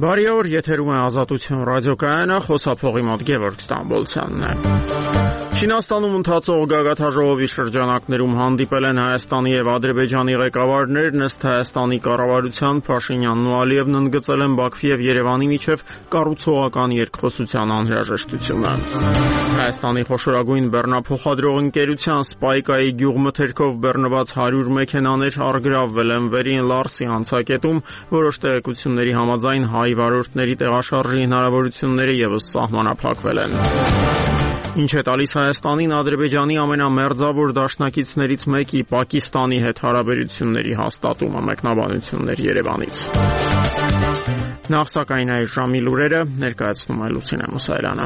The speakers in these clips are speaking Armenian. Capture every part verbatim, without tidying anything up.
Բարի օր, եթերում է Ազատություն ռադիոկայանը, խոսափողի մոտ Գևորգ Ստամբոլցյանն է։ Չինաստանում ընթացող գագաթաժողովի շրջանակներում հանդիպել են Հայաստանի եւ Ադրբեջանի ղեկավարներն, ըստ Հայաստանի կառավարության Փաշինյանն ու Ալիևն ընդգծել են Բաքվի եւ Երևանի միջև կառուցողական երկխոսության անհրաժեշտությունը։ Հայաստանի խոշորագույն բեռնափոխադրող ընկերության Սպայկայի գյուղմթերքով բեռնված հարյուր մեքենաներ առգրավվել են Վերին Լարսի անցակետում, որոշ տեղեկությունների համաձայն հայ վարորդների տեղաշարժի հնարավորությունները ևս սահմանափակվել են։ Ինչ է տալիս Հայաստանին Ադրբեջանի ամենամերձավոր դաշնակիցներից մեկի Պակիստանի հետ հարաբերությունների հաստատումը, մեկնաբանություններ Երևանից։ Նախ սակայն այս ժամի լուրերը ներկայացնում է Լուսինե Մուսայելյանը։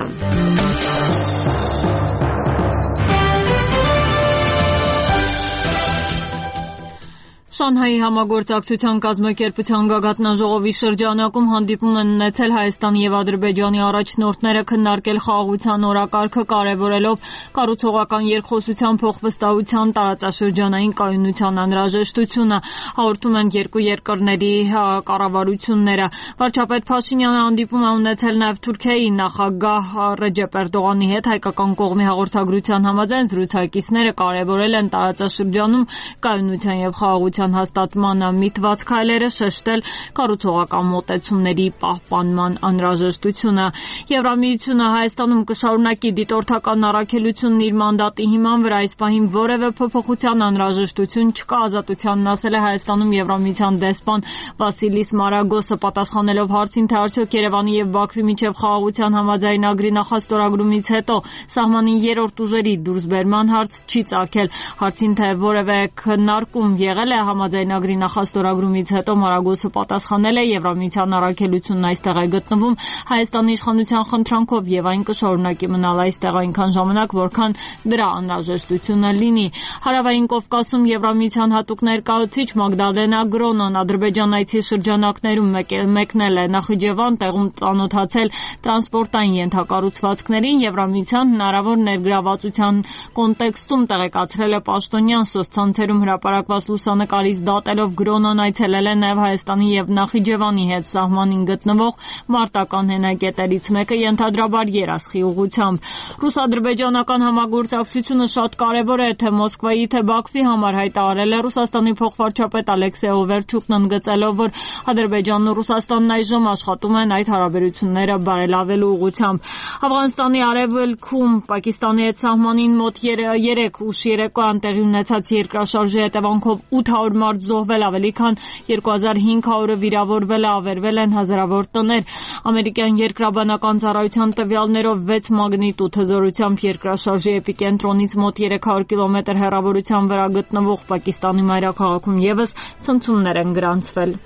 Շանհայի համագործակցության կազմակերպության գագաթնաժողովի շրջանակում հանդիպում են ունեցել Հայաստանի եւ Ադրբեջանի առաջնորդները քննարկել խաղաղության օրակարգը, կարևորելով կառուցողական երկխոսության փոխվստահության տարածաշրջանային կայունության անհրաժեշտությունը, հաղորդում են երկու երկրների կառավարությունները։ Վարչապետ Փաշինյանը հանդիպում է ունեցել նաեւ Թուրքիայի նախագահ Ռեջեփ Էրդողանի հետ, հայկական կողմի հաղորդագրության համաձայն զրուցակիցները կարևորել են տարածաշրջանում կայունության եւ խաղաղության հաստատմանը միտված քայլերը, շեշտել կառուցողական մոտեցումների պահպանման անհրաժեշտությունը։ Եվրամիությունը Հայաստանում կշարունակի դիտորդական առաքելությունն իր մանդատի հիման վրա, այս պահին որևէ փոփոխության անհրաժեշտություն չկա, ազատությանն ասել է Հայաստանում Եվրամիության դեսպան Վասիլիս Մարագոսը, պատասխանելով հարցին, թե արդյոք Երևանի եւ Բաքվի միջև խաղաղության համաձայնագրի նախաստորագրումից հետո սահմանին երրորդ ուժերի դուրսբերման հարց չի ծագել։ Հարցին, թե որևէ քննարկում եղել է համաձայնագրի նախաստորագրումից հետո, Մարագոսը պատասխանել է, Եվրամիության առաքելությունն այստեղ է գտնվում Հայաստանի իշխանության խնդրանքով եւ այն կշարունակի մնալ այստեղ այնքան ժամանակ, որքան դրա անհրաժեշտությունը լինի։ Հարավային Կովկասում Եվրամիության հատուկ ներկայացուցիչ Մագդալենա Գրոնոն ադրբեջանայցի շրջանակներում մեկնել է Նախիջևան, տեղում ծանոթացել տրանսպորտային ենթակառուցվածքներին, Եվրամիության հնարավոր ներգրավվածության կոնտեքստում տեղեկացրել է պաշտոնյան սոցցանցերում հրապարակված լուսանկարից դատելով Գրոնոն այցելել է նաև Հայաստանի եւ Նախիջևանի հետ սահմանին գտնվող մարտական հենակետերից մեկը, ենթադրաբար Երասխի ուղղությամբ։ Ռուս-ադրբեջանական համագործակցությունը շատ կարևոր է թե Մոսկվայի, թե Բաքվի համար, հայտարարել է Ռուսաստանի փոխվարչապետ Ալեքսեյ Օվերչուկն, ընդգծելով, որ Ադրբեջանն ու Ռուսաստանն այժմ աշխատում են այդ հարաբերությունները բարելավելու ուղղությամբ։ Աֆղանստանի արևելքում Պակիստանի հետ սահմանին մոտ երեք ուշ երեկոյան տեղի ունեցած երկրաշարժի հետևանքով ութ հարյուր մարդ զոհվել, ավելի քան երկու հազար հինգ հարյուրը վիրավորվել է, ավերվել են հազարավոր տներ։ Ամերիկյան երկրաբանական ծառայության տվյալներով վեց մագնիտուդ հզորությամբ երկրաշարժի էպիկենտրոնից մոտ երեք հարյուր կիլոմետր հեռավորության վրա գտնվող Պակիստանի մայրաքաղաքում ևս ցնցումներ են գրանցվել։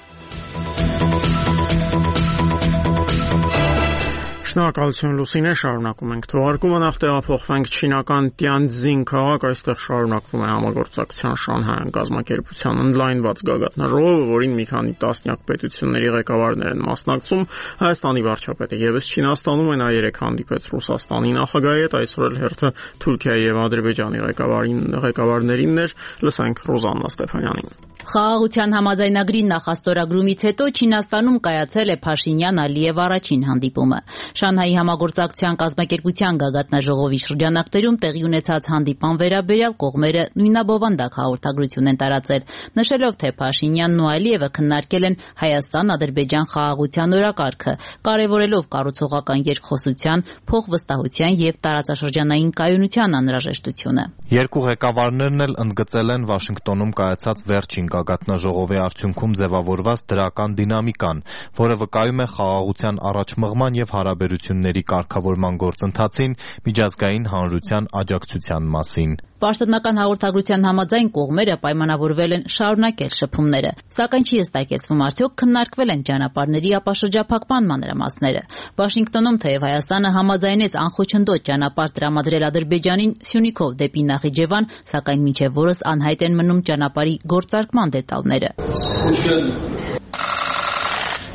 Շնորհակալություն Լուսինե, շարունակում ենք թողարկումը, նախ տեղափոխվենք չինական Տյանձին քաղաք, այստեղ շարունակվում է համագործակցության շանհայական կազմակերպության ընդլայնված գագաթնաժողովը, որին մի քանի տասնյակ պետությունների ղեկավարներ են մասնակցում։ Հայաստանի վարչապետը ևս Չինաստանում է, նա երեկ հանդիպեց Ռուսաստանի նախագահի հետ, այսօր էլ հերթը Թուրքիայի եւ Ադրբեջանի ղեկավարներին էր, լսենք Ռոզաննա Ստեփանյանին։ Խաղաղության համաձայնագրի նախաստորագրումից հետո Չինաստանում կայացել է Փաշինյան-Ալիև առաջին հանդիպումը։ Շանհայի համագործակցության կազմակերպության գագաթնաժողովի շրջանակներում տեղի ունեցած հանդիպան վերաբերյալ կողմերը նույնաբովանդակ հաղորդագրություն են տարածել, նշելով, թե Փաշինյանն ու Ալիևը քննարկել են Հայաստան-Ադրբեջան խաղաղության օրակարգը, կարևորելով կառուցողական երկխոսության, փոխվստահության եւ տարածաշրջանային կայունության անհրաժեշտությունը։ Երկու ղեկավարներն էլ ընդգծել են Վաշինգտոնում կայացած վերջին գագաթնաժողովի արդյունքում ձևավորված դրական դինամիկան, որը վկայում է խաղաղության առաջմղման եւ հարաբերությունների կարգավորման գործընթացին, միջազգային հանրության աջակցության մասին։ Պաշտոնական հաղորդագրության համաձայն կողմերը պայմանավորվել են շարունակել շփումները, սակայն չի հստակեցվում արդյոք քննարկվել են ճանապարհների ապաշրջափակման մանրամասները։ Վաշինգտոնում թեև Հայաստանը համաձայնեց անխոչնդոտ ճանապարհ տրամադրել Ադրբեջանին Սյունիքով դեպի Նախիջևան, սակայն մինչև օրս անհայտ են մնում ճանապարհի գործարկման դետալները։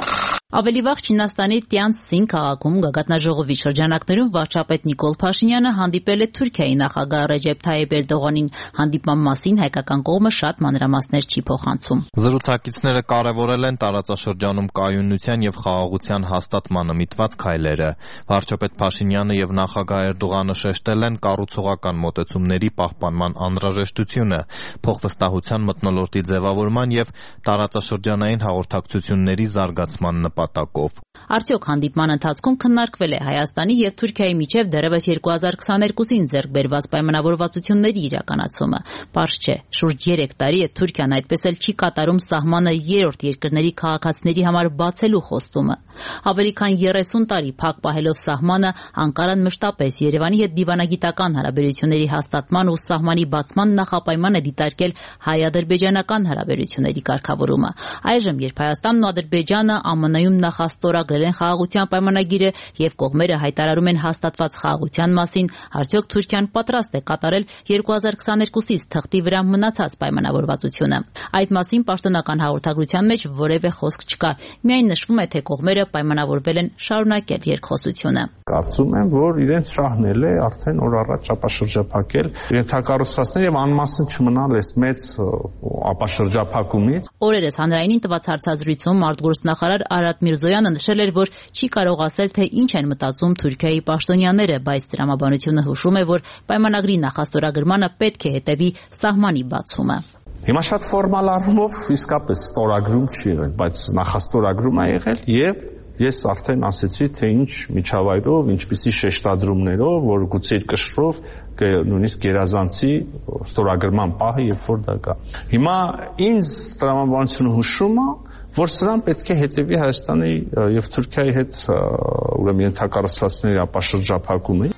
Ավելի վաղ Չինաստանի Տյանցին քաղաքում գագաթնաժողովի շրջանակներում վարչապետ Նիկոլ Փաշինյանը հանդիպել է Թուրքիայի նախագահ Ռեջեփ Թայիփ Էրդողանին։ Հանդիպման մասին հայկական կողմը շատ մանրամասներ չի փոխանցում։ Զրուցակիցները կարևորել են տարածաշրջանում կայունության եւ խաղաղության հաստատմանը միտված քայլերը։ Վարչապետ Փաշինյանը եւ նախագահ Էրդողանը շեշտել են կառուցողական մոտեցումների պահպանման անհրաժեշտությունը, փոխվստահության մթնոլորտի ձևավորման եւ տարածաշրջանային հաղորդակցությունների զարգացման նպատակով։ Արդյոք հանդիպման ընթացքում քննարկվել է Հայաստանի եւ Թուրքիայի միջև դեռևս երկու հազար քսաներկուսին ձեռք բերված պայմանավորվածությունների իրականացումը։ Պարզ չէ, շուրջ երեք տարի է Թուրքիան այդպես էլ չի կատարում սահմանը երրորդ երկրների քաղաքացիների համար բացելու խոստումը։ Ավելի քան երեսուն տարի փակ պահելով սահմանը, Անկարան մշտապես Երևանի հետ դիվանագիտական հարաբերությունների հաստատման ու սահմանի բացման նախապայման է դիտարկել հայ-ադրբեջանական հարաբերությունների կարգավորումը։ Այժմ, երբ Հայաստանն ու Ադրբեջանը ԱՄՆ-ում նախաստորագրել են խաղաղության պայմանագիրը եւ կողմերը հայտարարում են հաստատված խաղաղության մասին, արդյոք Թուրքիան պատրաստ է կատարել երկու հազար քսաներկուսից թղթի վրա մնացած պայմանավորվածությունը։ Այդ մասին պաշտոնական հաղորդագրության մեջ որևէ խոսք չկա։ Միայն նշվում է, թե կողմերը պայմանավորվել են շարունակել երկխոսությունը։ Կարծում եմ, որ իրենց շահն էլ է արդեն օր առաջ ապաշրջափակել ենթակառուցվածքներ եւ անմասն չմնալ այս մեծ ապաշրջափակումից։ Օրերս հանրայինին տված հարցազրույցում արտգործնախարար Արադ Միրզոյանը նշել էր, որ չի կարող ասել, թե ինչ են մտածում Թուրքիայի պաշտոնյաները, բայց տրամաբանությունը հուշում է, որ պայմանագրի նախաստորագրմանը պետք է հետևի սահմանի բացումը։ Հիմա շատ ֆորմալ առումով իսկապես ստորագրում չի եղել, բայց նախաստորագրում է եղել եւ ես արդեն ասեցի, թե ինչ միջավայրով, ինչպիսի շեշտադրումներով, որ գուցե իր կշռով նույնիսկ գերազանցի ստորագրման պահը, երբ որ դա կա։ Հիմա ինձ տրամաբանությունը հուշում է, որ սրան պետք է հետևի Հայաստանի եւ Թուրքիայի հետ ուրեմն ենթակառուցվածքների ապաշրջափակումը։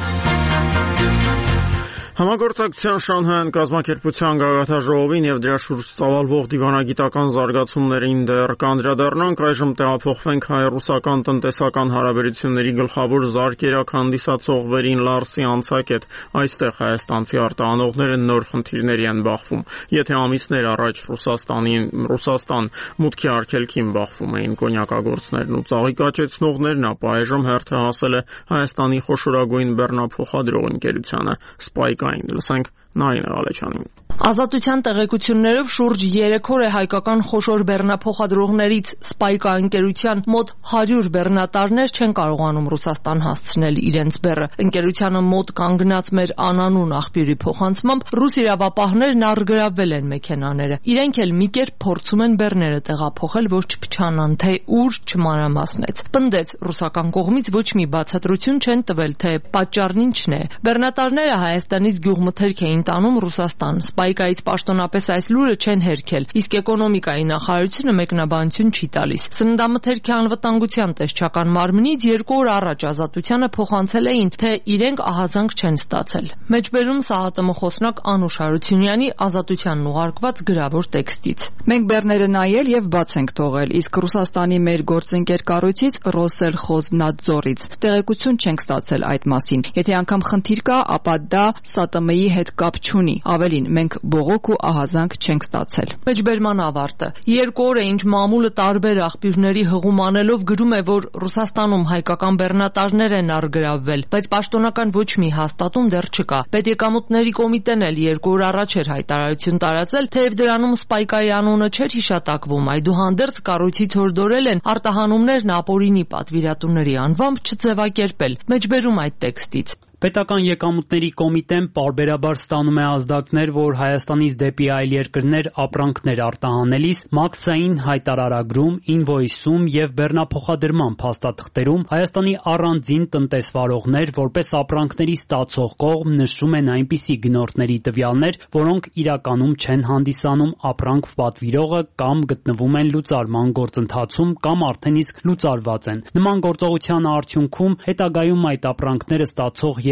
Համագործակցության Շանհայյան կազմակերպության գագաթաժողովին եւ դրա շուրջ ծավալվող դիվանագիտական զարգացումներին դեռ կանդրադառնանք, այժմ տեղափոխվենք հայ-ռուսական տնտեսական հարաբերությունների գլխավոր զարկերակ հանդիսացող Վերին Լարսի անցակետ։ Այստեղ հայաստանցի արտահանողները նոր խնդիրների են բախվում։ Եթե ամիսներ առաջ Ռուսաստանին Ռուսաստան մուտքի արգելքին բախվում էին կոնյակագործներն ու ծաղիկ աճեցնողներն, ապա այժմ հերթը հասել է Հայաստանի խոշորագույն բեռնափոխադրող ընկերությանը Spike. Լսենք Նարինե Ղալեչյանին։ Ազատության տեղեկություններով շուրջ երեք օր է հայկական խոշոր բեռնափոխադրողներից Spike ընկերության մոտ հարյուր բեռնատարներ չեն կարողանում Ռուսաստան հասցնել իրենց բեռը։ Ընկերությանը մոտ կանգնած մեր անանուն աղբյուրի փոխանցմամբ ռուս իրավապահներն առգրավվել են մեքենաները։ Իրենք էլ մի կերպ փորձում են բեռները տեղափոխել, որ չփչանան, թե ուր չմանրամասնեց։ Պնդեց ռուսական կողմից ոչ մի բացատրություն չեն տվել, թե պատճառն ինչն է։ Բեռնատարները Հայաստանից գյուղմթերք էին տանում Ռուսաստան։ Spike-ից պաշտոնապես այս լուրը չեն հերքել, իսկ էկոնոմիկայի նախարարությունը մեկնաբանություն չի տալիս։ Սննդամթերքի անվտանգության տեսչական մարմնից երկու օր առաջ Ազատությանը փոխանցել էին, թե իրենք ահազանգ չեն ստացել։ Մեջբերում ՍԱՀՏՄ խոսնակ Անուշ Հարությունյանի Ազատությանն ուղարկված գրավոր տեքստից։ Մենք բեռները նայել եւ բաց ենք թողել, իսկ Ռուսաստանի մեր գործընկեր կառույցից Ռոսելխոզնադզորից տեղեկություն չենք ստացել այդ մասին։ Եթե անգամ խնդիր կա, ապա դա ՍԱՏՄ-ի հետ կապ չունի։ Ավելին, մենք բողոք ու ահազանգ չենք ստացել։ Մեջբերման ավարտը։ Երկու օր է ինչ մամուլը տարբեր աղբյուրների հղում անելով գրում է, որ Ռուսաստանում հայկական բեռնատարներ են առգրավվել, բայց պաշտոնական ոչ մի հաստատում դեռ չկա։ Պետեկամուտների կոմիտեն էլ երկու օր առաջ էր հայտարարություն տարածել, թեև դրանում Spike-ի անունը չէր հիշատակվում, այդուհանդերձ կառույցից հորդորել են արտահանումներն ապօրինի պատվիրատուների անվամբ չձևակերպել։ Մեջբերում այդ տեքստից։ Պետական եկամուտների կոմիտեն պարբերաբար ստանում է ազդակներ, որ Հայաստանից դեպի այլ երկրներ ապրանքներ արտահանելիս մաքսային հայտարարագրում, ինվոյսում եւ բեռնափոխադրման փաստաթղթերում Հայաստանի առանձին տնտեսվարողներ որպես ապրանքների ստացող կողմ նշում են այնպիսի գնորդների տվյալներ, որոնք իրականում չեն հանդիսանում ապրանք պատվիրողը կամ գտնվում են լուծարման գործընթացում կամ արդեն իսկ լուծարված են։ Նման գործողության արդյունքում հետագայում այդ ապրանքները ստացող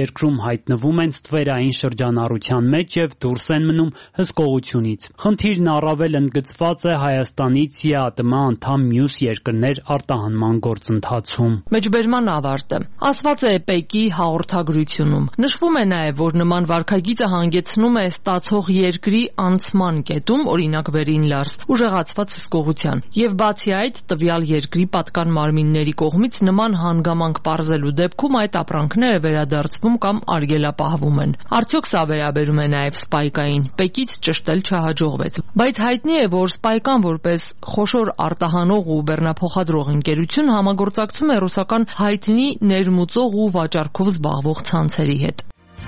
երկրում հայտնվում են ստվերային շրջանառության մեջ եւ դուրս են մնում հսկողությունից։ Խնդիրն առավել ընդգծված է Հայաստանից ԵԱՏՄ անդամ մյուս երկրներ արտահանման գործընթացում։ Մեջբերման ավարտը ասված է ՊԵԿ-ի հաղորդագրությունում։ Նշվում է նաեւ, որ նման վարքագիծը հանգեցնում է ստացող երկրի անցման կետում, օրինակ Վերին Լարս, ուժեղացված հսկողության, եւ բացի այդ տվյալ երկրի պատկան մարմինների կողմից նման հանգամանք պարզելու դեպքում այդ ապրանքները վերադարձվում կամ արգելապահվում են։ Արդյոք սա վերաբերում է նաեւ Սպայկային։ ՊԵԿ-ից ճշտել չհաջողվեց, բայց հայտնի է, որ Սպայկան որպես խոշոր արտահանող ու բեռնափոխադրող ընկերություն համագործակցում է ռուսական հայտնի ներմուծող ու վաճառքով զբաղվող ցանցերի հետ։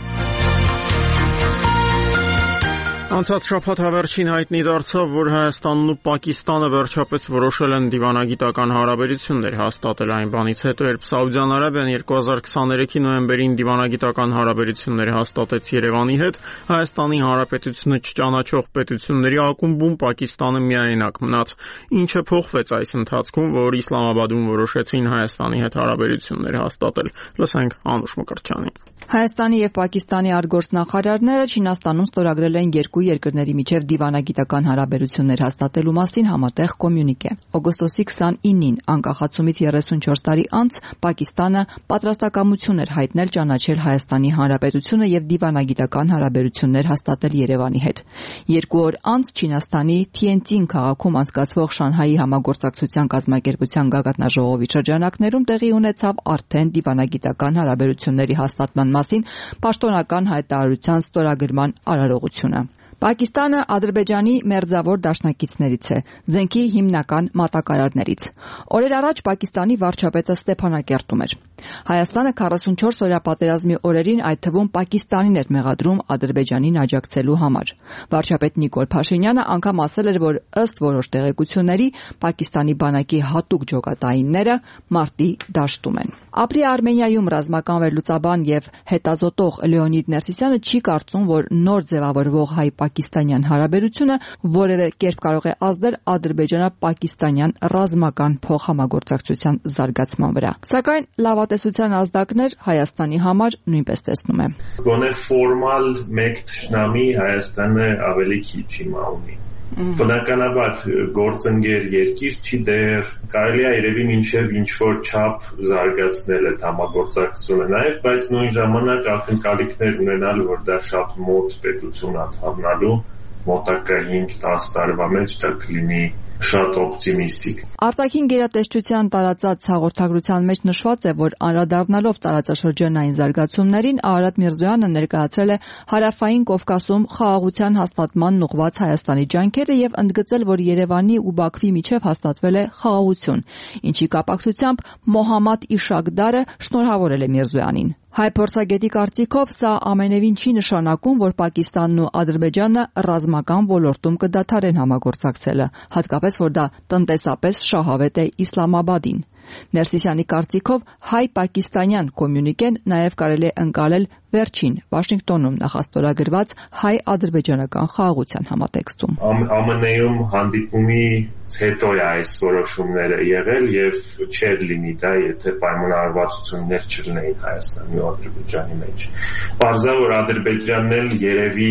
Անցած շաբաթ հավերժին հայտնի դարձավ, որ Հայաստանն ու Պակիստանը վերջապես որոշել են դիվանագիտական հարաբերություններ հաստատել այն բանից հետո, երբ Սաուդյան Արաբիան երկու հազար քսաներեքի նոյեմբերին դիվանագիտական հարաբերություններ հաստատեց Երևանի հետ, Հայաստանի Հանրապետությունը չճանաչող պետությունների ակումբում Պակիստանը միայնակ մնաց։ Ինչը փոխվեց այս ընթացքում, որ Իսլամաբադում որոշեցին Հայաստանի հետ հարաբերություններ հաստատել։ Լսենք Անուշ Մկրտչյանին։ Հայաստանի եւ Պակիստանի արտգործնախարարները Չինաստանում ստորագրել են երկու երկրների միջև դիվանագիտական հարաբերություններ հաստատելու մասին համատեղ կոմյունիկե։ Օգոստոսի քսանինին անկախացումից երեսունչորս տարի անց Պակիստանը պատրաստակամություն էր հայտնել ճանաչել Հայաստանի Հանրապետությունը եւ դիվանագիտական հարաբերություններ հաստատել Երևանի հետ։ Երկու օր անց Չինաստանի Թիենցին քաղաքում անցկացվող Շանհայի համագործակցության կազմակերպության գագաթնաժողովի շրջանակներում տեղի ունեցավ արդեն դիվանագիտական հարաբերությունների հաստատման մասին պաշտոնական հայտարարության ստորագրման արարողությունը։ Պակիստանը Ադրբեջանի մերձավոր դաշնակիցներից է, զենքի հիմնական մատակարարներից։ Օրեր առաջ Պակիստանի վարչապետը Ստեփանակերտում էր։ Հայաստանը քառասունչորս օրյա պատերազմի օրերին այդ թվում Պակիստանին էր մեղադրում Ադրբեջանին աջակցելու համար։ Վարչապետ Նիկոլ Փաշինյանը անգամ ասել էր, որ ըստ որոշ տեղեկությունների Պակիստանի բանակի հատուկ ջոկատայինները մարտի դաշտում են։ Ապրի Արմենիայում ռազմական վերլուծաբան եւ հետազոտող Լեոնիդ Ներսիսյանը չի կարծում, որ նոր ձևավորվող հայ-պակիստանյան հարաբերությունը որևէ կերպ կարող է ազդել ադրբեջանա-պակիստանյան ռազմական փոխհամագործակցության զարգացման վրա։ Սակայն լավատեսության ազդակներ Հայաստանի համար նույնպես տեսնում է։ Գոնե ֆորմալ մեկ թշնամի Հայաստանը ավելի քիչ հիմա ունի։ Բնականաբար գործընկեր երկիր չի դեռ կարելի է երևի մինչև ինչ-որ չափ զարգացնել այդ համագործակցությունը նաև, բայց նույն ժամանակ ակնկալիքներ ունենալ, որ դա շատ մոտ պետություն անդամնալու մոտակա հինգ-տասը տարվա մեջ դա կլինի շատ օպտիմիստիկ։ Արտաքին գերատեսչության տարածած հաղորդագրության մեջ նշված է, որ անդրադառնալով տարածաշրջանային զարգացումներին Արարատ Միրզոյանը ներկայացրել է Հարավային Կովկասում խաղաղության հաստատման ուղղված Հայաստանի ջանքերը եւ ընդգծել, որ Երևանի ու Բաքվի միջև հաստատվել է խաղաղություն, ինչի կապակցությամբ Մոհամմադ Իշակդարը շնորհավորել է Միրզոյանին։ Հայ փորձագետի կարծիքով սա ամենևին չի նշանակում, որ Պակիստանն ու Ադրբեջանը ռազմական ոլորտում կդադարեն համագործակցելը, հատկապես որ դա տնտեսապես շահավետ է Իսլամաբադին։ Ներսիսյանի կարծիքով հայ-պակիստանյան կոմյունիկեն նաև կարելի է ընկալել վերջին Վաշինգտոնում նախաստորագրված հայ-ադրբեջանական խաղաղության համատեքստում։ ԱՄՆ-ում հանդիպումից հետո է այս որոշումները եղել եւ չէր լինի դա, եթե պայմանավորվածություններ չլինեին Հայաստանի ու Ադրբեջանի մեջ։ Պարզա որ Ադրբեջանն էլ երևի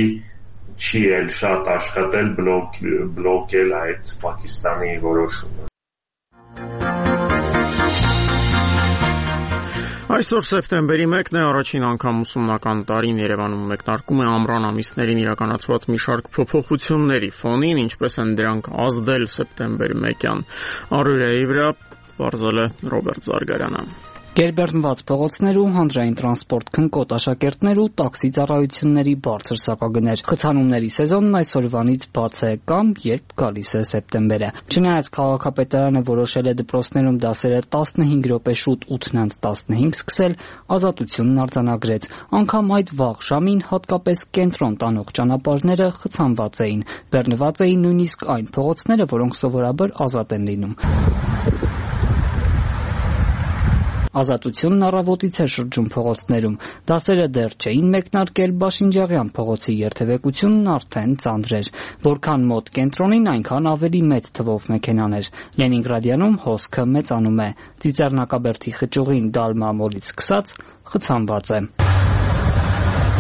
չի էլ շատ աշխատել բլոկ բլոկել այդ Պակիստանի որոշումը։ Այսօր սեպտեմբերի մեկն է, առաջին անգամ ուսումնական տարին Երևանում մեկնարկում է ամռան ամիսներին իրականացված մի շարք փոփոխությունների ֆոնին, ինչպես են դրանք ազդել սեպտեմբերի մեկյան առօրյայի վրա, բարձել է Ռոբերտ Զարգարյանը։ Գերբեռնված փողոցներում հանրային տրանսպորտ քնկոտ աշակերտներ ու տաքսի ծառայությունների բարձր սակագներ։ Խցանումների սեզոնն այսօրվանից բաց է կամ երբ գալիս է սեպտեմբերը։ Չնայած քաղաքապետարանը որոշել է դպրոցներում դասերը տասնհինգ րոպե շուտ ութն տասնհինգ սկսել, ազատությունն արձանագրեց։ Անգամ այդ վաղ ժամին հատկապես կենտրոն տանող ճանապարհները խցանված էին։ Բեռնված էին նույնիսկ այն փողոցները, որոնք սովորաբար ազատ են լինում։ Ազատությունն առավոտից է շրջում փողոցներում։ Դասերը դեռ չէին մեկնարկել, Բաշինջաղյան փողոցի երթևեկությունն արդեն ծանր էր։ Որքան մոտ կենտրոնին, այնքան ավելի մեծ թվով մեքենաներ։ Լենինգրադյանում հոսքը մեծանում է։ Ծիծեռնակաբերդի խճուղին Դալմա մոլից սկսած խցանված է։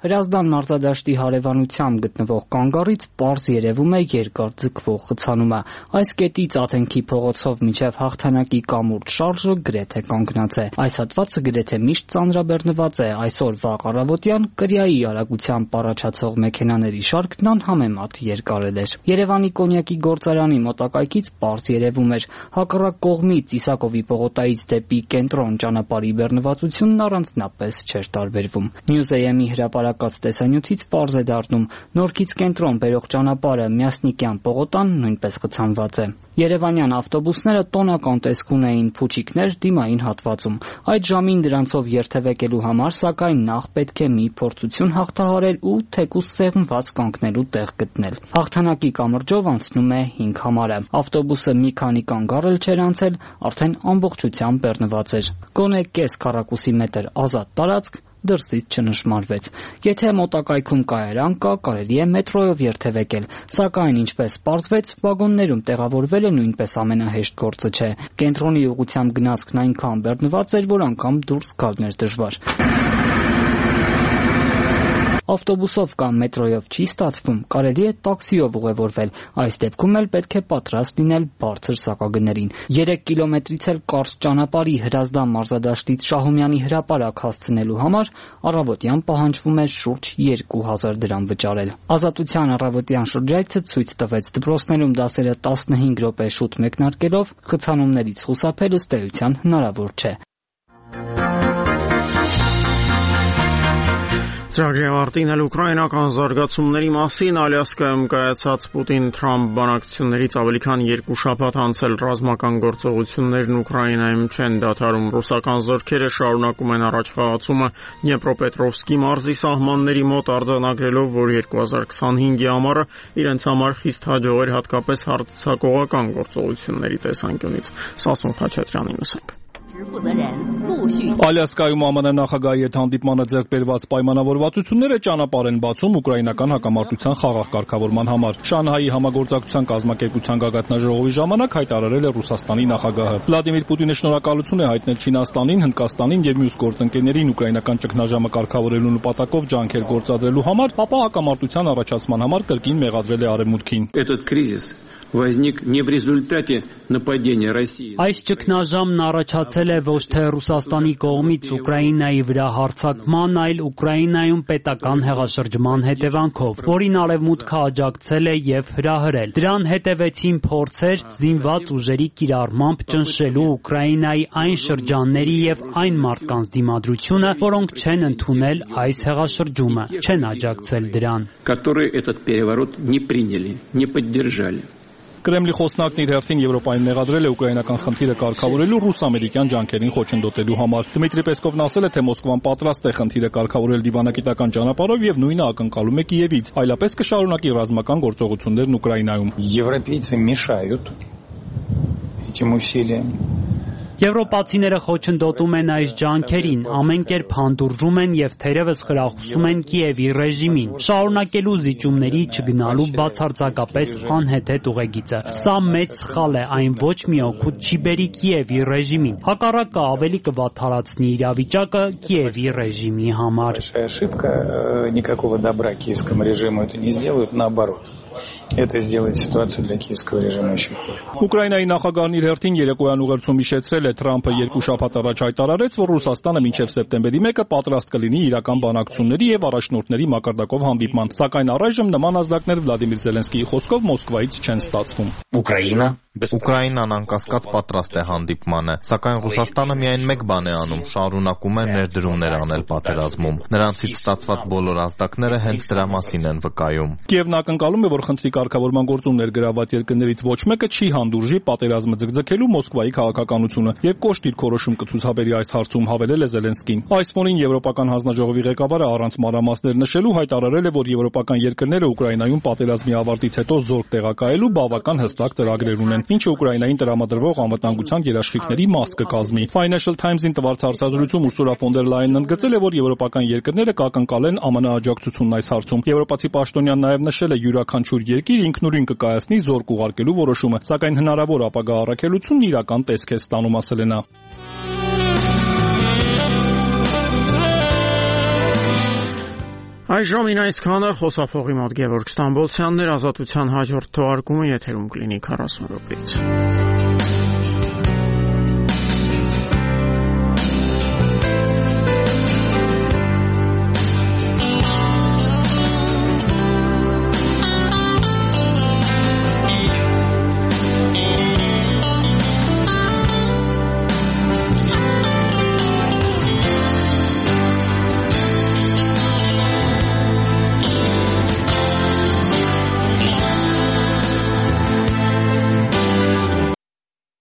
Հրազդան մարզադաշտի հարևանությամբ գտնվող կանգառից պարզ երևում է երկար ձգվող խցանումը։ Այս կետից Աթենքի փողոցով մինչև Հաղթանակի կամուրջ շարժը գրեթե կանգնած է։ Այս հատվածը գրեթե միշտ ծանրաբեռնված է։ Այսօր վաղ առավոտյան կրիայի արագությամբ առաջացող մեքենաների շարքն անհամեմատ երկարել էր։ Երևանի կոնյակի գործարանի մոտակայքից պարզ երևում էր հակառակ կողմից Իսակովի պողոտայից դեպի կենտրոն ճանապարհի բեռնվածությունն առանձնապես չէր տարբերվում։ Նյուզեյեմի հրապարակած տեսանյութից պարզ է դառնում Նորքից կենտրոն բերող ճանապարհը Մյասնիկյան պողոտան նույնպես խցանված է։ Երևանյան ավտոբուսները տոնական տեսք ունեին փուչիկներ դիմային հատվածում։ Այդ ժամին դրանցով երթևեկելու համար սակայն նախ պետք է մի փորձություն հաղթահարել ու թեկուզ սեղմված կանգնելու տեղ գտնել։ Հաղթանակի կամրջով անցնում է հինգ համարը։ Ավտոբուսը մի քանի կանգառ էլ չէր անցել, արդեն ամբողջությամբ բեռնված էր։ Գոնե կես քառակուսի մետր ազատ տարածք դրսից չնշմարվեց։ Եթե մոտակայքում կայարան կա, կարելի է մետրոյով երթևեկել, սակայն ինչպես պարզվեց, վագոններում տեղավորվելը նույնպես ամենահեշտ գործը չէ։ Կենտրոնի ուղղությամբ գնացքն այնքան բեռնված էր, որ անգամ դուրս գալն էր դժվար։ Ավտոբուսով կամ մետրոյով չի ստացվում, կարելի է տաքսիով ուղևորվել։ Այս դեպքում էլ պետք է պատրաստ լինել բարձր սակագներին։ երեք կիլոմետրից էլ կարճ ճանապարհի Հրազդան մարզադաշտից Շահումյանի հրապարակ հասցնելու համար առավոտյան պահանջվում էր շուրջ երկու հազար դրամ վճարել։ Ազատության առավոտյան շրջայցը ցույց տվեց դպրոցներում դասերը տասնհինգ րոպե շուտ մեկնարկելով խցանումներից խուսափել ըստ էության հնարավոր չէ։ Ծրագրի ավարտին էլ ուկրաինական զարգացումների մասին Ալյասկայում կայացած Պուտին-Թրամփ բանակցություններից ավելի քան երկու շաբաթ անցել ռազմական գործողություններն Ուկրաինայում չեն դադարում։ Ռուսական զորքերը շարունակում են առաջխաղացումը Դնեպրոպետրովսկի մարզի սահմանների մոտ արձանագրելով, որ երկու հազար քսանհինգի ամառը իրենց համար խիստ հաջող էր հատկապես հարձակողական գործողությունների տեսանկյունից։ Սասուն Խաչատրյանին լսենք։ Ալյասկայում ԱՄՆ նախագահի հետ հանդիպմանը ձեռք բերված պայմանավորվածությունները ճանապարհ են բացում ուկրաինական հակամարտության խաղաղ կարգավորման համար։ Շանհայի համագործակցության կազմակերպության գագաթնաժողովի ժամանակ հայտարարել է Ռուսաստանի նախագահը։ Վլադիմիր Պուտինը շնորհակալություն է հայտնել Չինաստանին, Հնդկաստանին եւ մյուս գործընկերներին ուկրաինական ճգնաժամը կարգավորելու նպատակով ջանքեր գործադրելու համար, ապա հակամարտության առաջացման համար կրկին մեղադրել է Արևմուտքին։ возник не в результате нападения России. Այս ճգնաժամն առաջացել է ոչ թե Ռուսաստանի կողմից Ուկրաինայի վրա հարձակման, այլ Ուկրաինայում պետական հեղաշրջման հետևանքով, որին Արևմուտքը աջակցել է եւ հրահրել։ Դրան հետևեցին փորձեր զինված ուժերի կիրառմամբ ճնշելու Ուկրաինայի այն շրջանների եւ այն մարդկանց դիմադրությունը, որոնք չեն ընդունել այս հեղաշրջումը, չեն աջակցել դրան, которые этот переворот не приняли, не поддержали. Կրեմլի խոսնակն իր հերթին Եվրոպային մեղադրել է ուկրաինական խնդիրը կարգավորելու ռուս-ամերիկյան ջանքերին խոչընդոտելու համար։ Դմիտրի Պեսկովն ասել է, թե Մոսկվան պատրաստ է խնդիրը կարգավորել դիվանագիտական ճանապարհով եւ նույնը ակնկալում է Կիևից, այլապես կշարունակի ռազմական գործողություններն Ուկրաինայում։ Եվրոպейцы мешают этим усилиям. Եվրոպացիները խոչընդոտում են այս ջանքերին, ամեն կերպ հանդուրժում են եւ թերևս խրախուսում են Կիևի ռեժիմին, շարունակելու զիջումների չգնալու բացարձակապես անհեթեթ ուղեգիծը։ Սա մեծ սխալ է, այն ոչ մի օգուտ չի բերի Կիևի ռեժիմին, հակառակը ավելի կվատթարացնի իրավիճակը Կիևի ռեժիմի համար։ Ошибка, никакого добра киевскому режиму это не сделают, наоборот. Это сделает ситуацию для киевского режима еще хуже. Ուկրաինայի նախագահն իր հերթին երեկոյան ուղերձում հիշեցրել է, Թրամփը երկու շաբաթ առաջ հայտարարեց, որ Ռուսաստանը մինչև սեպտեմբերի մեկը պատրաստ կլինի իրական բանակցությունների եւ առաջնորդների մակարդակով հանդիպման, սակայն առայժմ նման ազդակներ Վլադիմիր Զելենսկիի խոսքով Մոսկվայից չեն ստացվում։ Ուկրաինա Ուկրաինան անկասկած պատրաստ է հանդիպմանը, սակայն Ռուսաստանը միայն մեկ բան է անում, շարունակում է ներդրումներ անել պատերազմում։ Նրանցից ստացված բոլոր ազդակները հենց դրա մասին են վկայում։ Կիևն ակնկալում է, որ խնդրի կարգավորման գործում ներգրավված երկրներից ոչ մեկը չի հանդուրժի պատերազմը ձգձգելու Մոսկվայի քաղաքականությունը եւ կոշտ իր քորոշում կցուցաբերի այս հարցում, հավելել է Զելենսկին։ Այս ֆոնին Եվրոպական հանձնաժողովի ղեկավարը առանց մանրամասներ նշելու հայտարարել է, որ եվրոպական երկրները Ուկրաինայում պատերազմի ավարտից հետո զորք տեղակայելու բավական հստակ ծրագրեր ունեն, ինչը Ուկրաինային տրամադրվող անվտանգության երաշխիքների մաս կկազմի։ Financial Times-ին տված հարցազրույցում Ուրսուլա ֆոն դեր Լայենն ընդգծել է, որ եվրոպական երկրները կակնկալեն ԱՄՆ աջակցությունն այս հարցում։ Եվրոպացի պաշտոնյան նաև նշել է, յուրաքանչյուր երկիր ինքնուրույն կկայացնի զորք ուղարկելու որոշումը, սակայն հնարավոր ապագա առաքելությունն իրական տեսք է ստանում, ասել է նա։ Այժմին այսքանը խոսափողի մոտ Գևորգ Ստամբոլցյանն էր ազատության հաջորդ թողարկումը եթերում կլինի քառասուն րոպեից։